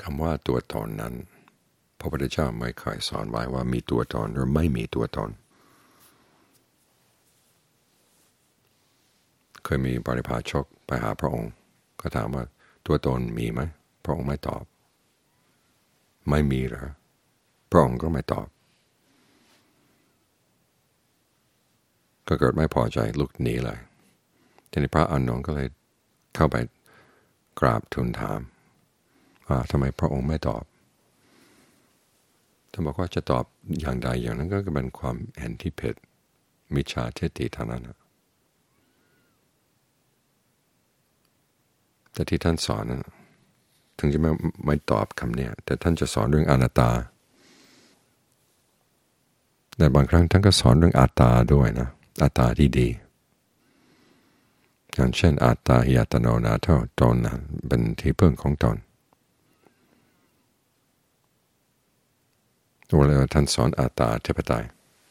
คำว่าตัวตนนั้นพระพุทธเจ้าไม่เคยสอนไว้ว่ามีตัวตนหรือไม่มีตัวตนเคยมีบริพาชกไปหาพระองค์ก็ถามว่าตัวตนมีไหมพระองค์ไม่ตอบไม่มีเหรอพระองค์ก็ไม่ตอบก็เกิดไม่พอใจลุกหนีเลยทีนี้พระอานนท์ก็เลยเข้าไปกราบทูลถามว่าทำไมพระองค์ไม่ตอบท่านบอกว่าจะตอบอย่างใดอย่างนั้นก็เป็นความเห็นที่ผิดมิจฉาทิฏฐิเท่านั้นแต่ที่ท่านสอนนั้นถึงจะไม่ตอบคำนี้แต่ท่านจะสอนเรื่องอนัตตาแต่บางครั้งท่านก็สอนเรื่องอัตตาด้วยนะอัตตาที่ดีอย่างเช่นอัตตาหิอัตโนนาโถตนเป็นที่พึ่งของตนเวลาท่านสอนอัตตาธิปไตย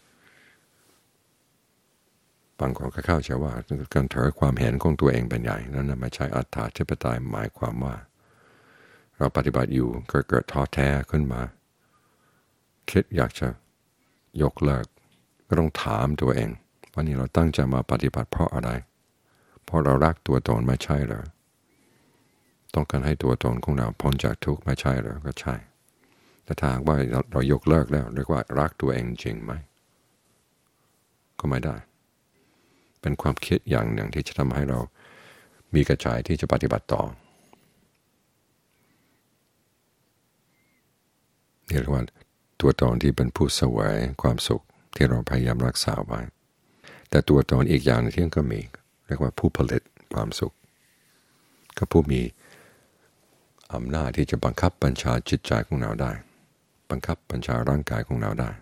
บางคนก็เข้าใจว่าการถือความเห็นของตัวเองเป็นใหญ่นั่นไม่ใช่อัตตาธิปไตยหมายความว่าเราปฏิบัติอยู่เกิดท้อแท้ขึ้นมาคิดอยากจะยกเลิกก็ต้องถามตัวเองว่านี่เราตั้งใจมาปฏิบัติเพราะอะไรเพราะเรารักตัวตนไม่ใช่เหรอต้องการให้ตัวตนของเราพ้นจากทุกข์ไม่ใช่เหรอก็ใช่แต่ถ้าหากว่าเรายกเลิกแล้วเรียกว่ารักตัวเองจริงไหมก็ไม่ได้เป็นความคิดอย่างหนึ่งที่จะทำให้เรามีกระจายที่จะปฏิบัติต่อเรียกว่าตัวตนที่เป็นผู้เสวยความสุขที่เราพยายามรักษาไว้แต่ตัวตนอีกอย่างที่ก็มีเรียกว่าผู้ผลิตความสุขก็ผู้มีอำนาจที่จะบังคับบัญชาจิตใจของเราได้บังคับบัญชาร่างกายของเราได้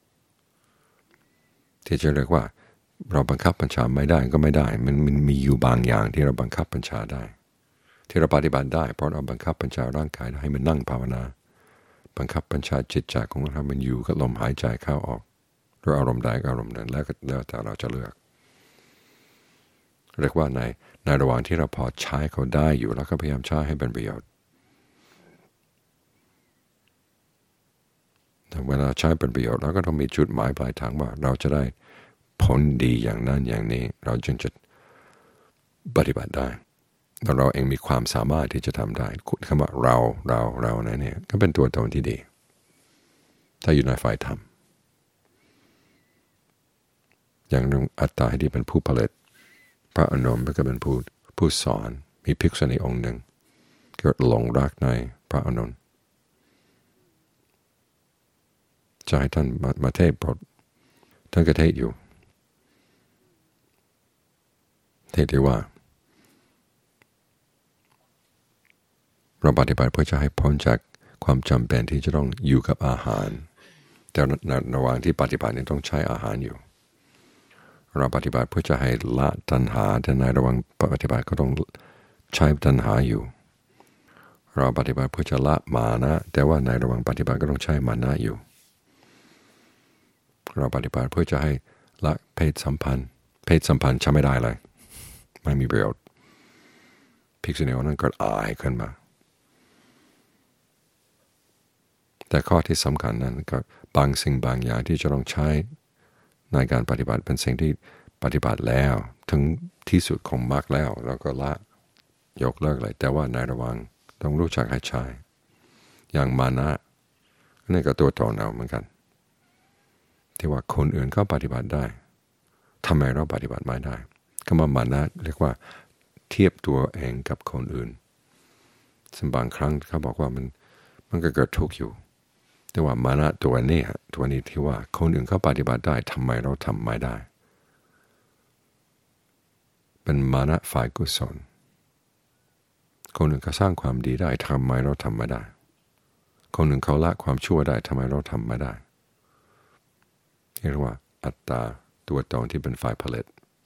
ที่จะเรียกว่าเราบังคับบัญชาไม่ได้ก็ไม่ได้มันมีอยู่บางอย่างที่เราบังคับบัญชาได้ที่เราปฏิบัติได้เพราะเราบังคับบัญชาร่างกายให้มันนั่งภาวนาบังคับบัญชาจิตใจของเรามันอยู่กับลมหายใจเข้าออกหรืออารมณ์ใดก็อารมณ์นั้นแล้วแต่เราจะเลือกเรียกว่าในระหว่างที่เราพอใช้เขาได้อยู่แล้วก็พยายามใช้ให้เป็นประโยชน์เวลาใช้เป็นประโยชน์แล้วก็ต้องมีจุดหมายปลายทางว่าเราจะได้ผลดีอย่างนั้นอย่างนี้เราจึงจะปฏิบัติได้แล้วเราเองมีความสามารถที่จะทำได้คำว่าเราเนี่ยก็เป็นตัวตนที่ดีถ้าอยู่ในฝ่ายธรรมอย่างนึงอัตตาที่เป็นผู้ผลิตพระอานนท์ก็เป็นผู้สอนมีภิกษุณีองค์หนึ่งเกิดหลงรักในพระอานนท์จะให้ท่านมาเทศน์บทท่านก็เทศน์อยู่เทศน์ที่ว่าเราปฏิบัติเพื่อจะให้พ้นจากความจำเป็นที่จะต้องอยู่กับอาหารแต่ในระหว่างที่ปฏิบัตินี่ต้องใช้อาหารอยู่เราปฏิบัติเพื่อจะให้ละตัณหาแต่ในระหว่างปฏิบัติก็ต้องใช้ตัณหาอยู่เราปฏิบัติเพื่อจะละมานะแต่ว่าในระหว่างปฏิบัติก็ต้องใช้มานะอยู่เราปฏิบัติเพื่อจะให้ละเพศสัมพันธ์ใช้ไม่ได้เลยไม่มีประโยชน์ภิกษุณีนั้นก็อายขึ้นมาแต่ข้อที่สำคัญนั้นก็บางสิ่งบางอย่างที่จะต้องใช้ในการปฏิบัติเป็นสิ่งที่ปฏิบัติแล้วถึงที่สุดของมรรคแล้วก็ละยกเลิกเลยแต่ว่าในระหว่างต้องรู้จักให้ใช้อย่างมานะนี่ก็ตัวตนเราเหมือนกันที่ว่าคนอื่นเขาปฏิบัติได้ทำไมเราปฏิบัติไม่ได้คำว่ามานะเรียกว่าเทียบตัวเองกับคนอื่นซึ่งบางครั้งเขาบอกว่ามันก็เกิดทุกข์อยู่แต่ว่ามานะตัวนี้ที่ว่าคนอื่นเขาปฏิบัติได้ทำไมเราทำไม่ได้เป็นมานะฝ่ายกุศลคนอื่นเขาสร้างความดีได้ทำไมเราทำไม่ได้คนอื่นเขาละความชั่วได้ทำไมเราทำไม่ได้เรียกว่าอัตตาตัวตนที่เป็นฝ่ายผลิต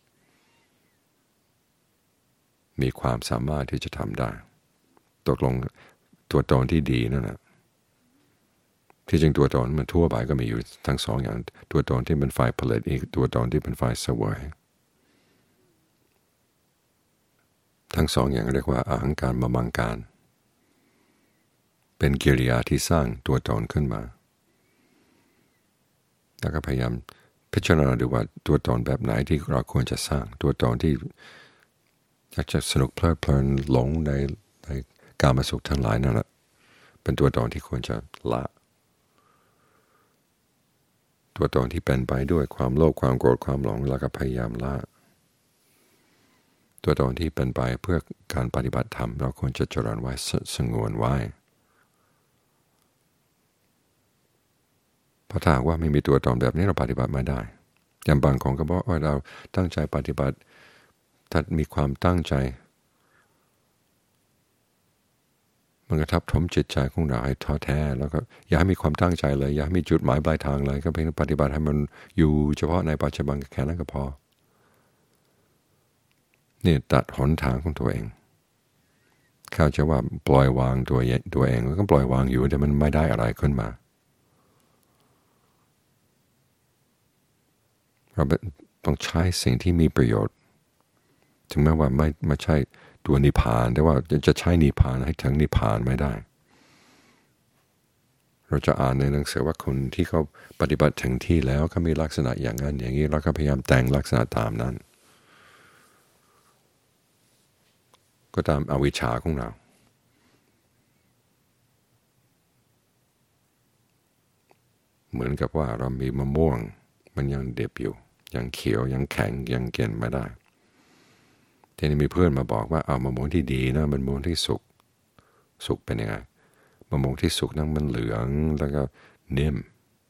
มีความสามารถที่จะทำได้ตกลงตัวตนที่ดีนั่นแหละที่จริงตัวตนมันทั่วไปก็มีอยู่ทั้งสองอย่างตัวตนที่เป็นฝ่ายผลิตอีกตัวตนที่เป็นฝ่ายเสวยทั้งสองอย่างเรียกว่าอาหังการมมังการ เเป็นกิริยาที่สร้างตัวตนขึ้นมาแล้วก็พยายามพิจารณาดูว่าตัวตนแบบไหนที่เราควรจะสร้างตัวตนที่อยากจะสนุกเพลิดเพลินหลงในการมาสุขทั้งหลายนั่นแหละเป็นตัวตนที่ควรจะละตัวตนที่เป็นไปด้วยความโลภความโกรธความหลงแล้วก็พยายามละตัวตนที่เป็นไปเพื่อการปฏิบัติธรรมเราควรจะเจริญไว้สงวนไว้เพราะถ้าว่าไม่มีตัวตนแบบนี้เราปฏิบัติไม่ได้อย่างบางคนก็บอกว่าเราตั้งใจปฏิบัติถ้ามีความตั้งใจมันก็ทับถมจิตใจของเราให้ท้อแท้แล้วก็อย่าให้มีความตั้งใจเลยอย่าให้มีจุดหมายปลายทางเลยก็เพียงปฏิบัติให้มันอยู่เฉพาะในปัจจุบันแค่นั้นก็พอนี่ตัดหนทางของตัวเองเข้าใจว่าปล่อยวางตัวเองแล้วก็ปล่อยวางอยู่แต่มันไม่ได้อะไรขึ้นมาเราต้องใช้สิ่งที่มีประโยชน์ถึงแม้ว่าไม่ใช่ตัวนิพพานแต่ว่าจะใช้นิพพานให้ถึงนิพพานไม่ได้เราจะอ่านในหนังสือว่าคนที่เขาปฏิบัติถึงที่แล้วเขามีลักษณะอย่างนั้นอย่างนี้เราก็พยายามแต่งลักษณะตามนั้นก็ตามอวิชชาของเราเหมือนกับว่าเรามีมะม่วงมันยังเด็บอยู่ยังเขียวยังแข็งยังเก็นไม่ได้ทีนี้มีเพื่อนมาบอกว่าเอามะม่วงที่ดีนะมันมะม่วงที่สุกเป็นยังไงมะม่วงที่สุกนั้นมันเหลืองแล้วก็นิ่ม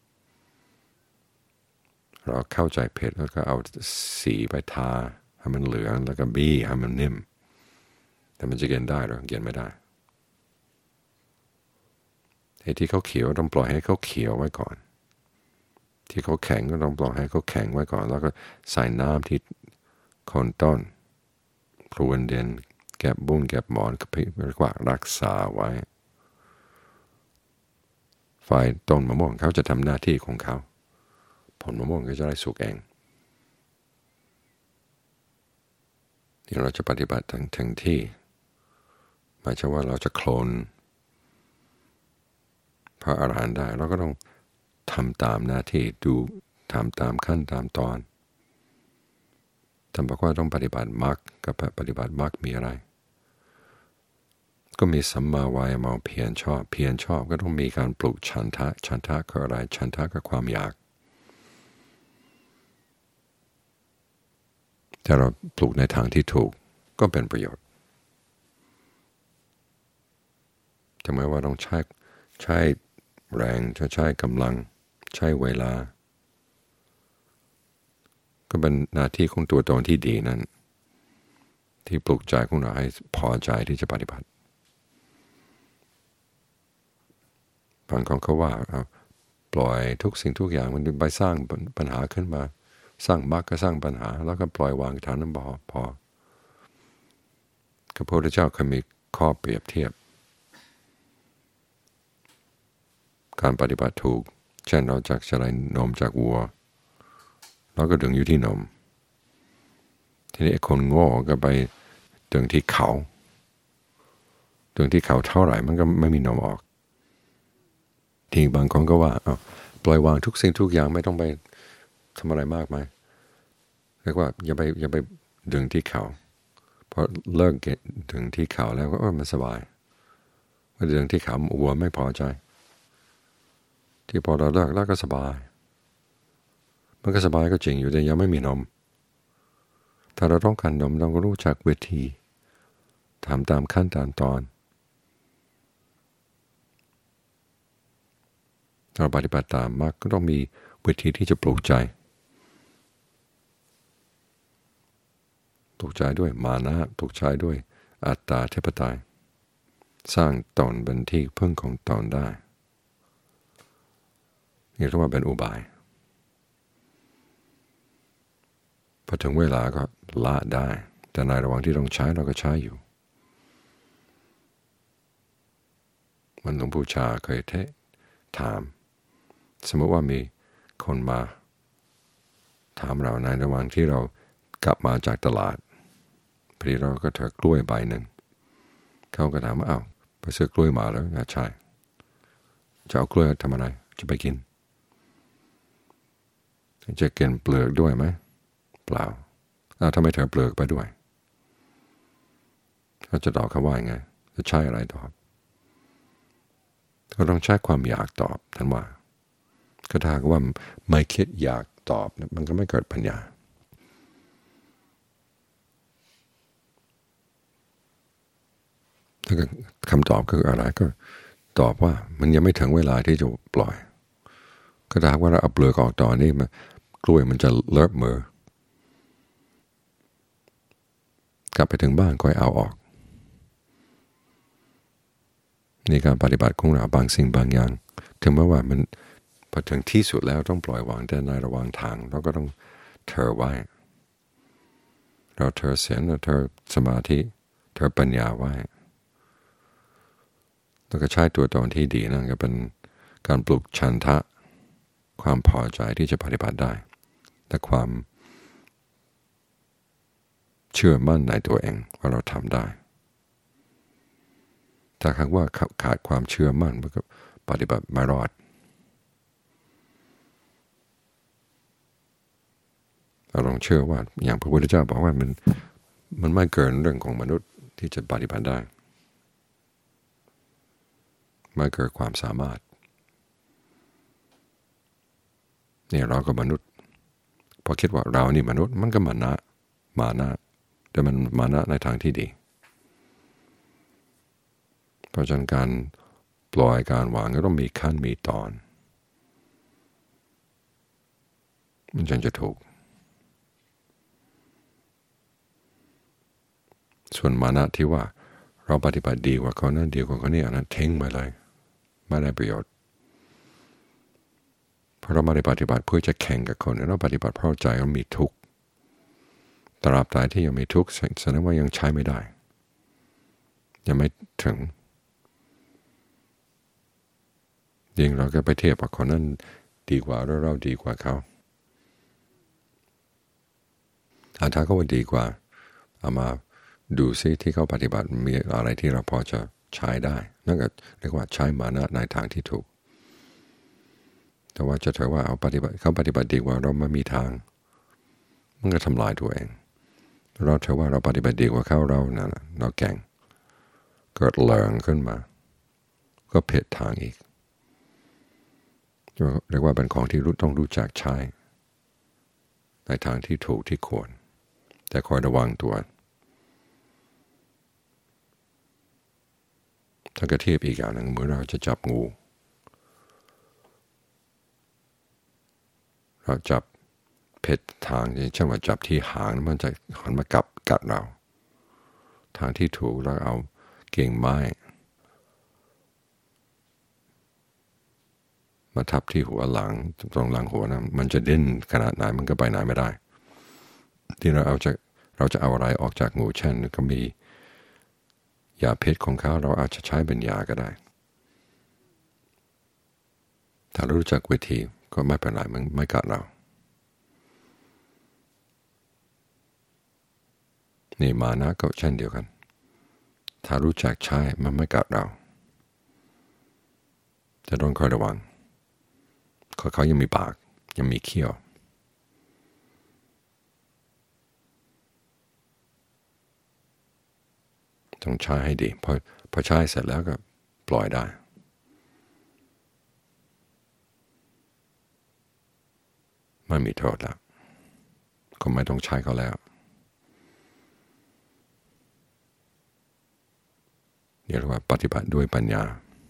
เราเข้าใจเผ็ดแล้วก็เอาสีไปทาให้มันเหลืองแล้วก็บี้ให้มันนิ่มแต่มันจะกินได้หรือกินไม่ได้ไอ้ที่เขาเขียวต้องปล่อยให้เขาเขียวไว้ก่อนที่เขาแข็งก็ต้องปล่อยให้เขาแข็งไว้ก่อนแล้วก็ใส่น้ำที่โคนต้นพรวนเด่นแก็บบุ้งแก็บหมอนก็เรียกว่ารักษาไว้ฝ่ายต้นมะม่วงเขาจะทำหน้าที่ของเขาผลมะม่วงก็จะได้สุกเองที่เราจะปฏิบัติถึงที่หมายถึงว่าเราจะโคลนพระอรหันต์ได้เราก็ต้องทำตามหน้าที่ดูทำตามขั้นตามตอนท่านบอกว่าต้องปฏิบัติมรรคกับปฏิบัติมรรคมีอะไรก็มีสัมมาวายามะเพียรชอบก็ต้องมีการปลูกฉันทะคืออะไรฉันทะคือความอยากถ้าเราปลูกในทางที่ถูกก็เป็นประโยชน์ถึงแม้ว่าต้องใช้แรงจะใช้กำลังใช้เวลาก็เป็นหน้าที่ของตัวตนที่ดีนั้นที่ปลุกใจของเราให้พอใจที่จะปฏิบัติบางคนเขาว่าปล่อยทุกสิ่งทุกอย่างมันไปสร้างปัญหาขึ้นมาสร้างมรรคก็สร้างปัญหาแล้วก็ปล่อยวางฐานนั้นพอพระพุทธเจ้าเคยมีข้อเปรียบเทียบการปฏิบัติถูกเช่นเราจากจะได้นมจากวัวเราก็ดึงอยู่ที่นมทีนี้คนโง่ก็ไปดึงที่เขาเท่าไหร่มันก็ไม่มีนมออกทีบางคนก็ว่าปล่อยวางทุกสิ่งทุกอย่างไม่ต้องไปทำอะไรมากมายเรียกว่าอย่าไปดึงที่เขาเพราะเลิกดึงที่เขาแล้วก็มันสบายเมื่อดึงที่เขาวัวไม่พอใจที่พอเราเลิกแล้วก็สบายมันก็สบายก็จริงอยู่แต่ยังไม่มีนมถ้าเราต้องการนมเราก็รู้จักวิธีทำตามขั้นตอนเราปฏิบัติตามมรรคก็ต้องมีวิธีที่จะปลูกใจด้วยมานะปลูกใจด้วยอัตตาธิปไตยสร้างตนเป็นที่พึ่งของตนได้นี่เรียกว่าเป็นอุบายพอถึงเวลาก็ละได้แต่ในระหว่างที่ต้องใช้เราก็ใช้อยู่มันหลวงปู่ชาเคยถามสมมติว่ามีคนมาถามเราในระหว่างที่เรากลับมาจากตลาดพอดีเราก็ถือกล้วยใบหนึ่งเขาก็ถามว่าไปซื้อกล้วยมาแล้วใช่จะเอากล้วยทำอะไรจะไปกินจะกินเปลือกด้วยไหมเปล่าทำไมเธอเปลือกไปด้วยเขาจะตอบเขาว่าไงจะใช้อะไรตอบก็ต้องใช้ความอยากตอบท่านว่าก็ถ้าว่าไม่คิดอยากตอบมันก็ไม่เกิดปัญญาแล้วก็คำตอบคืออะไรก็ตอบว่ามันยังไม่ถึงเวลาที่จะปล่อยก็ถ้าว่าเราเอาเปลือกออกตอนนี้กล้วยมันจะเลอะมือกลับไปถึงบ้านก็เอาออกในการปฏิบัติของเราบางสิ่งบางอย่างถึงแม้ว่ามันพอถึงที่สุดแล้วต้องปล่อยวางแต่ในระหว่างทางเราก็ต้องเธอไว้เราเธอเสียงเราเธอสมาธิเธอปัญญาไว้แล้วก็ใช้ตัวตนที่ดีนั่นก็เป็นการปลุกฉันทะความพอใจที่จะปฏิบัติได้และความเชื่อมั่นในตัวเองว่าเราทำได้ถ้าหากว่าขาดความเชื่อมั่นมันก็ปฏิบัติไม่รอดเราลองเชื่อว่าอย่างพระพุทธเจ้าบอกว่ามันไม่เกินเรื่องของมนุษย์ที่จะปฏิบัติได้ไม่เกินความสามารถเนี่ยเราก็มนุษย์พอคิดว่าเรานี่มนุษย์มันก็มานะแต่มันมานะในทางที่ดีเพราะฉะนั้นการปล่อยการวางก็ต้องมีขั้นมีตอนมันจึงจะถูกส่วนมานะที่ว่าเราปฏิบัติดีกว่าเขานั่นดีกว่าเขานี่อันนั้นทิ้งไปเลยไม่ได้ประโยชน์เพราะเราไม่ได้ปฏิบัติเพื่อจะแข่งกับคนเราปฏิบัติเพราะใจเรามีทุกข์ตราบใดที่ยังมีทุกข์แสดงว่ายังใช้ไม่ได้ยังไม่ถึงยิ่งเราก็ไปเทียบกับคนนั้นดีกว่าแล้วเราดีกว่าเขาถ้าเขาว่าดีกว่าเอามาดูซิที่เขาปฏิบัติมีอะไรที่เราพอจะใช้ได้นั่นก็เรียกว่าใช้มานะในทางที่ถูกแต่ว่าจะถือว่าเขาปฏิบัติดีกว่าเราไม่มีทางมันก็ทำลายตัวเองเราถือว่าเราปฏิบัติดีกว่าเขาเราแก่งเกิดเหลิงขึ้นมาก็ผิดทางอีกเรียกว่าเป็นของที่ต้องรู้จักใช้ในทางที่ถูกที่ควรแต่คอยระวังตัวถ้ากระเทียบอีกอย่างหนึ่งเมื่อเราจะจับงูเราจับผิดทางเช่นว่าจับที่หางมันจะหันมากัดเราทางที่ถูกเราเอากิ่งไม้มาทับที่หัวหลังตรงหลังหัวนะมันจะดิ้นขนาดไหนมันก็ไปไหนไม่ได้ที่เราจะเอาอะไรออกจากงูเช่นก็มียาพิษของเขาเราอาจจะใช้เป็นยาก็ได้ถ้ารู้จักวิธีก็ไม่เป็นไรมันไม่กัดเรานี่มานะก็เช่นเดียวกันถ้ารู้จักใช้มันไม่กัดเราจะต้องคอยระวังเขายังมีปากยังมีเขี้ยวต้องใช้ให้ดีพอใช้เสร็จแล้วก็ปล่อยได้ไม่มีโทษแล้วก็ไม่ต้องใช้เขาแล้วเรียกว่าปฏิบัติด้วยปัญญา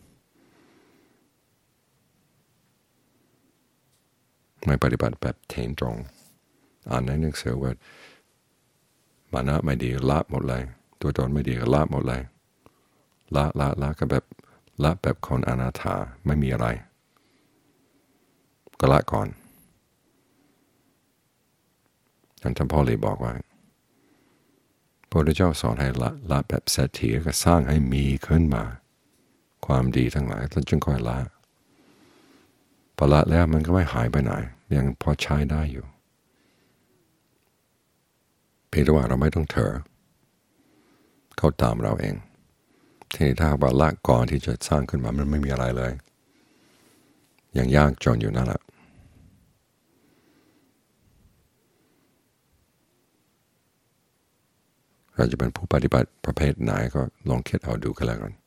ไม่ปฏิบัติแบบเทนตรงอ่านในหนังสือว่ามานะไม่ดีละหมดเลยตัวตนไม่ดีก็ละหมดเลยละก็แบบละแบบคนอนาถาไม่มีอะไรก็ละก่อนท่านพ่อเลยบอกว่าพระพุทธเจ้าสอนให้ละแบบเศรษฐีก็สร้างให้มีขึ้นมาความดีทั้งหลายแล้วจึงค่อยละพอละแล้วมันก็ไม่หายไปไหนยังพอใช้ได้อยู่เพียงแต่ว่าเราไม่ต้องเถอเขาตามเราเองทีนี้ถ้าว่าละก่อนที่จะสร้างขึ้นมามันไม่มีอะไรเลยยังยากจนอยู่นั่นแหละเราจะเป็นผู้ปฏิบัติประเภทไหนก็ลองคิดเอาดูกันแล้วกัน